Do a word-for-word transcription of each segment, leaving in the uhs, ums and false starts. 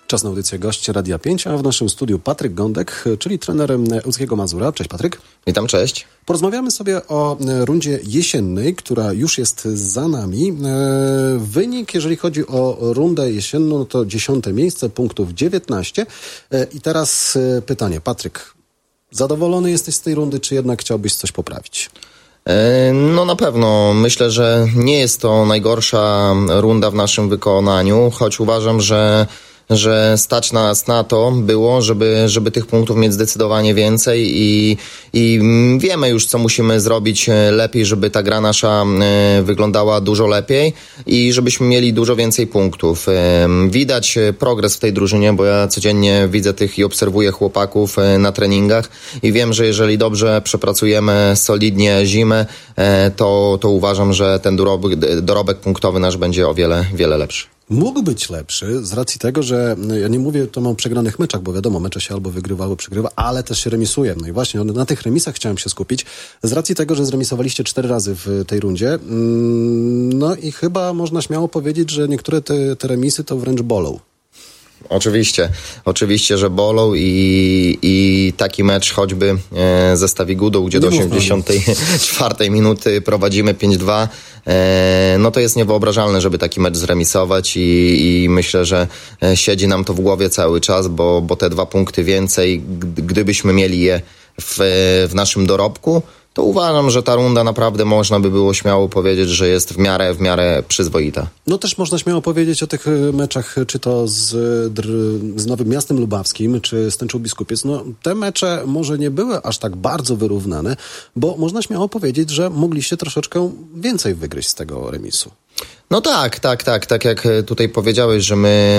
Czas na audycję Goście Radia pięć, a w naszym studiu Patryk Gądek, czyli trener Łódzkiego Mazura. Cześć Patryk. Witam, cześć. Porozmawiamy sobie o rundzie jesiennej, która już jest za nami. Wynik, jeżeli chodzi o rundę jesienną, no to dziesiąte miejsce, punktów dziewiętnaście. I teraz pytanie, Patryk, zadowolony jesteś z tej rundy, czy jednak chciałbyś coś poprawić? No na pewno. Myślę, że nie jest to najgorsza runda w naszym wykonaniu, choć uważam, że że stać nas na to było, żeby, żeby tych punktów mieć zdecydowanie więcej i, i wiemy już, co musimy zrobić lepiej, żeby ta gra nasza wyglądała dużo lepiej i żebyśmy mieli dużo więcej punktów. Widać progres w tej drużynie, bo ja codziennie widzę tych i obserwuję chłopaków na treningach i wiem, że jeżeli dobrze przepracujemy solidnie zimę, to, to uważam, że ten dorobek, dorobek punktowy nasz będzie o wiele, wiele lepszy. Mógł być lepszy z racji tego, że ja nie mówię to o przegranych meczach, bo wiadomo, mecze się albo wygrywa, albo przegrywa, ale też się remisuje. No i właśnie na tych remisach chciałem się skupić. Z racji tego, że zremisowaliście cztery razy w tej rundzie, no i chyba można śmiało powiedzieć, że niektóre te, te remisy to wręcz bolą. Oczywiście, oczywiście, że bolą i, i taki mecz choćby e, ze Stawigudą, gdzie nie do osiemdziesiątej czwartej minuty prowadzimy pięć dwa, e, no to jest niewyobrażalne, żeby taki mecz zremisować i, i myślę, że siedzi nam to w głowie cały czas, bo, bo te dwa punkty więcej, gdybyśmy mieli je w, w naszym dorobku, to uważam, że ta runda naprawdę można by było śmiało powiedzieć, że jest w miarę, w miarę przyzwoita. No też można śmiało powiedzieć o tych meczach, czy to z, z Nowym Miastem Lubawskim, czy z Tęczą Biskupiec. No te mecze może nie były aż tak bardzo wyrównane, bo można śmiało powiedzieć, że mogliście troszeczkę więcej wygryźć z tego remisu. No tak, tak, tak, tak jak tutaj powiedziałeś, że my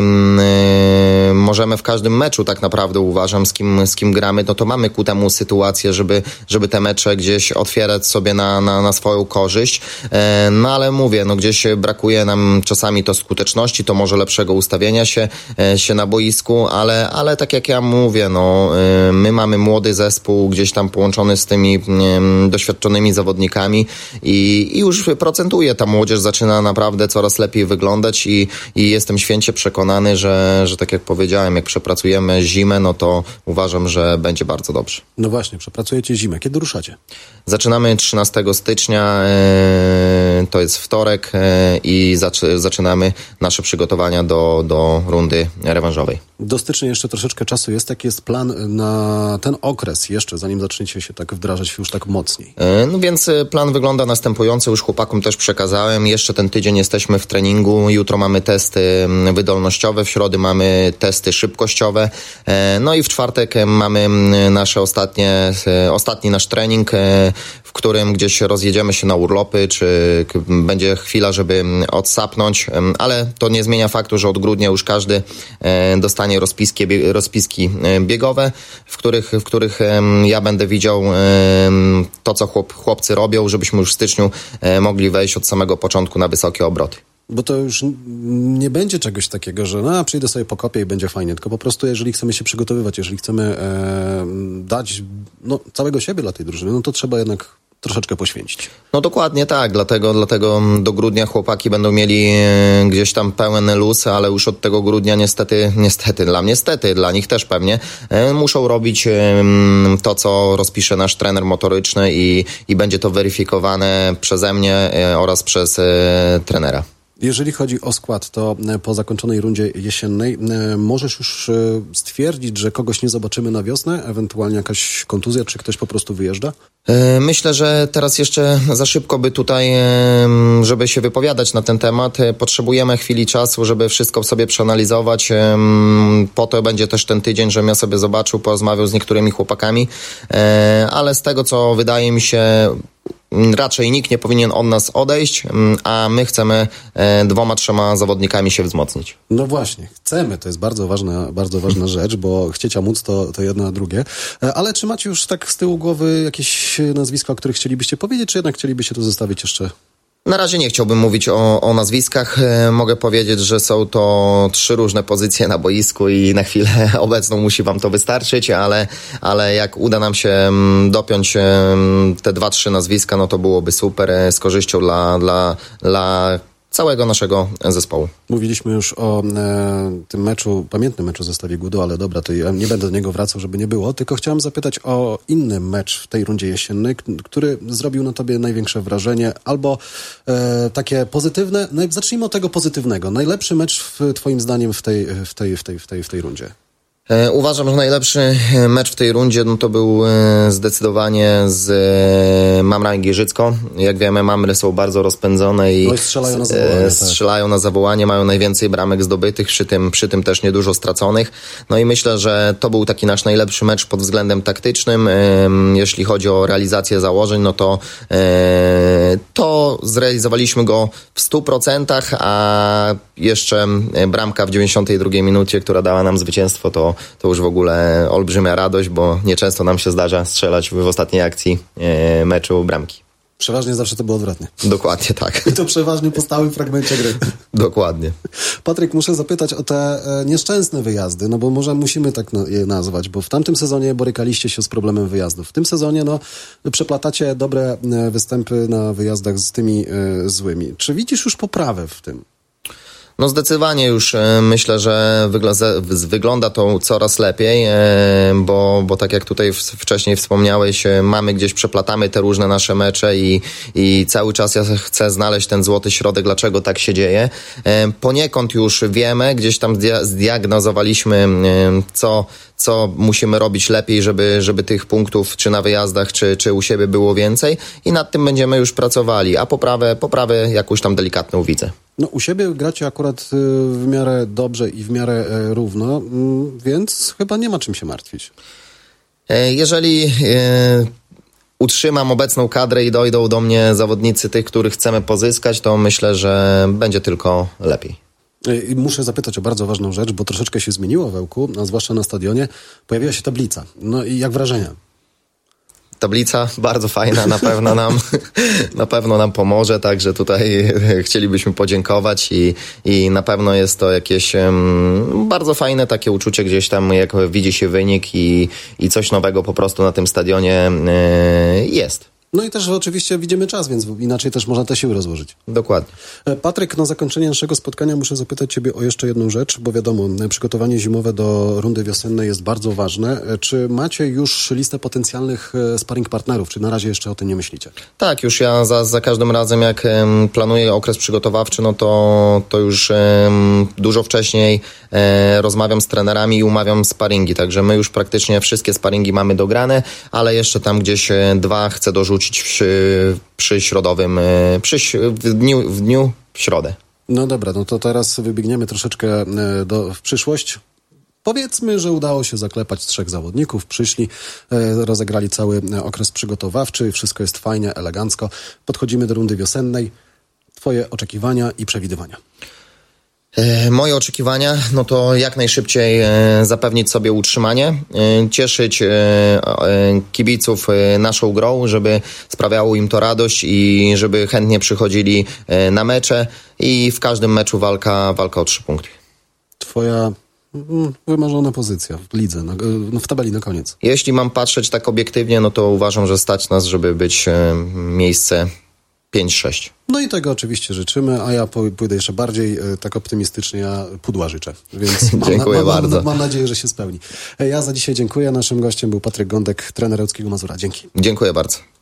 yy, możemy w każdym meczu tak naprawdę, uważam, z kim, z kim gramy, no to mamy ku temu sytuację, żeby, żeby te mecze gdzieś otwierać sobie na, na, na swoją korzyść, yy, no ale mówię, no gdzieś brakuje nam czasami to skuteczności, to może lepszego ustawienia się, yy, się na boisku, ale, ale tak jak ja mówię, no yy, my mamy młody zespół gdzieś tam połączony z tymi yy, doświadczonymi zawodnikami i, i już procentuje, ta młodzież zaczyna naprawdę coraz lepiej wyglądać i, i jestem święcie przekonany, że, że tak jak powiedziałem, jak przepracujemy zimę, no to uważam, że będzie bardzo dobrze. No właśnie, przepracujecie zimę. Kiedy ruszacie? Zaczynamy trzynastego stycznia, yy, to jest wtorek yy, i zac- zaczynamy nasze przygotowania do, do rundy rewanżowej. Do stycznia jeszcze troszeczkę czasu jest. Jaki jest plan na ten okres jeszcze, zanim zaczniecie się tak wdrażać już tak mocniej? Yy, no więc plan wygląda następująco, już chłopakom też przekazałem, jeszcze ten tydzień jesteśmy w treningu, jutro mamy testy wydolnościowe, w środę mamy testy szybkościowe, yy, no i w czwartek mamy nasze ostatnie, yy, ostatni nasz trening, yy, w którym gdzieś rozjedziemy się na urlopy, czy będzie chwila, żeby odsapnąć, ale to nie zmienia faktu, że od grudnia już każdy dostanie rozpiski, rozpiski biegowe, w których, w których ja będę widział to, co chłop, chłopcy robią, żebyśmy już w styczniu mogli wejść od samego początku na wysokie obroty. Bo to już nie będzie czegoś takiego, że no, przyjdę sobie pokopię i będzie fajnie, tylko po prostu jeżeli chcemy się przygotowywać, jeżeli chcemy e, dać no, całego siebie dla tej drużyny, no to trzeba jednak troszeczkę poświęcić. No dokładnie tak, dlatego, dlatego do grudnia chłopaki będą mieli gdzieś tam pełen luz, ale już od tego grudnia niestety, niestety, dla mnie niestety, dla nich też pewnie, muszą robić to, co rozpisze nasz trener motoryczny i, i będzie to weryfikowane przeze mnie oraz przez trenera. Jeżeli chodzi o skład, to po zakończonej rundzie jesiennej możesz już stwierdzić, że kogoś nie zobaczymy na wiosnę? Ewentualnie jakaś kontuzja, czy ktoś po prostu wyjeżdża? Myślę, że teraz jeszcze za szybko by tutaj, żeby się wypowiadać na ten temat. Potrzebujemy chwili czasu, żeby wszystko sobie przeanalizować. Po to będzie też ten tydzień, żebym ja sobie zobaczył, porozmawiał z niektórymi chłopakami. Ale z tego, co wydaje mi się, raczej nikt nie powinien od nas odejść, a my chcemy dwoma, trzema zawodnikami się wzmocnić. No właśnie, chcemy, to jest bardzo ważna, bardzo ważna rzecz, bo chcieć a móc to, to jedno a drugie. Ale czy macie już tak z tyłu głowy jakieś nazwiska, o których chcielibyście powiedzieć, czy jednak chcielibyście to zostawić jeszcze? Na razie nie chciałbym mówić o, o nazwiskach. Mogę powiedzieć, że są to trzy różne pozycje na boisku i na chwilę obecną musi wam to wystarczyć, ale, ale jak uda nam się dopiąć te dwa, trzy nazwiska, no to byłoby super, z korzyścią dla, dla, dla całego naszego zespołu. Mówiliśmy już o e, tym meczu, pamiętnym meczu ze Stali Gudu, ale dobra, to ja nie będę do niego wracał, żeby nie było, tylko chciałem zapytać o inny mecz w tej rundzie jesiennej, k- który zrobił na tobie największe wrażenie, albo e, takie pozytywne, no, zacznijmy od tego pozytywnego. Najlepszy mecz w, twoim zdaniem w tej, w tej, w tej, w tej, w tej rundzie? E, Uważam, że najlepszy mecz w tej rundzie no to był e, zdecydowanie z e, Mamrami Giżycko. Jak wiemy, Mamry są bardzo rozpędzone i, No i strzelają na zawołanie, e, tak. strzelają na zawołanie, mają najwięcej bramek zdobytych, przy tym, przy tym też niedużo straconych. No i myślę, że to był taki nasz najlepszy mecz pod względem taktycznym. E, jeśli chodzi o realizację założeń, no to e, to zrealizowaliśmy go w stu procentach, a jeszcze bramka w dziewięćdziesiątej drugiej minucie, która dała nam zwycięstwo, to to już w ogóle olbrzymia radość, bo nieczęsto nam się zdarza strzelać w ostatniej akcji e, meczu bramki. Przeważnie zawsze to było odwrotnie. Dokładnie tak. I to przeważnie po stałym fragmencie gry. Dokładnie. Patryk, muszę zapytać o te e, nieszczęsne wyjazdy, no bo może musimy tak no, je nazwać, bo w tamtym sezonie borykaliście się z problemem wyjazdów. W tym sezonie no, przeplatacie dobre e, występy na wyjazdach z tymi e, złymi. Czy widzisz już poprawę w tym? No zdecydowanie już e, myślę, że wygla- wygląda to coraz lepiej, e, bo, bo tak jak tutaj w, wcześniej wspomniałeś, e, mamy gdzieś, przeplatamy te różne nasze mecze i, i cały czas ja chcę znaleźć ten złoty środek, dlaczego tak się dzieje. E, poniekąd już wiemy, gdzieś tam zdia- zdiagnozowaliśmy, e, co, co musimy robić lepiej, żeby, żeby tych punktów czy na wyjazdach, czy, czy u siebie było więcej i nad tym będziemy już pracowali, a poprawę, poprawę jakąś tam delikatną widzę. No u siebie gracie akurat y, w miarę dobrze i w miarę y, równo, y, więc chyba nie ma czym się martwić. E, Jeżeli e, utrzymam obecną kadrę i dojdą do mnie zawodnicy tych, których chcemy pozyskać, to myślę, że będzie tylko lepiej. Y, muszę zapytać o bardzo ważną rzecz, bo troszeczkę się zmieniło w Ełku, a zwłaszcza na stadionie. Pojawiła się tablica. No i jak wrażenia? Tablica bardzo fajna, na pewno nam na pewno nam pomoże, także tutaj chcielibyśmy podziękować i, i na pewno jest to jakieś um, bardzo fajne takie uczucie gdzieś tam, jak widzi się wynik i, i coś nowego po prostu na tym stadionie y, jest. No i też oczywiście widzimy czas, więc inaczej też można te siły rozłożyć. Dokładnie. Patryk, na zakończenie naszego spotkania muszę zapytać ciebie o jeszcze jedną rzecz, bo wiadomo, przygotowanie zimowe do rundy wiosennej jest bardzo ważne. Czy macie już listę potencjalnych sparring partnerów, czy na razie jeszcze o tym nie myślicie? Tak, już ja za, za każdym razem, jak em, planuję okres przygotowawczy, no to, to już em, dużo wcześniej e, rozmawiam z trenerami i umawiam sparingi, także my już praktycznie wszystkie sparingi mamy dograne, ale jeszcze tam gdzieś e, dwa chcę dorzucić przy, przy środowym, e, przy, w, dniu, w dniu w środę. No dobra, no to teraz wybiegniemy troszeczkę e, do, w przyszłość. Powiedzmy, że udało się zaklepać trzech zawodników, przyszli, e, rozegrali cały okres przygotowawczy, wszystko jest fajnie, elegancko. Podchodzimy do rundy wiosennej. Twoje oczekiwania i przewidywania. E, Moje oczekiwania, no to jak najszybciej e, zapewnić sobie utrzymanie, e, cieszyć e, e, kibiców e, naszą grą, żeby sprawiało im to radość i żeby chętnie przychodzili e, na mecze i w każdym meczu walka, walka o trzy punkty. Twoja mm, wymarzona pozycja w lidze, na, no w tabeli na koniec. Jeśli mam patrzeć tak obiektywnie, no to uważam, że stać nas, żeby być e, miejsce pięć sześć. No i tego oczywiście życzymy, a ja pójdę jeszcze bardziej e, tak optymistycznie, ja pudła życzę. Więc mam, Dziękuję mam, bardzo. Mam, mam nadzieję, że się spełni. E, Ja za dzisiaj dziękuję. Naszym gościem był Patryk Gądek, trener Ełckiego Mazura. Dzięki. Dziękuję bardzo.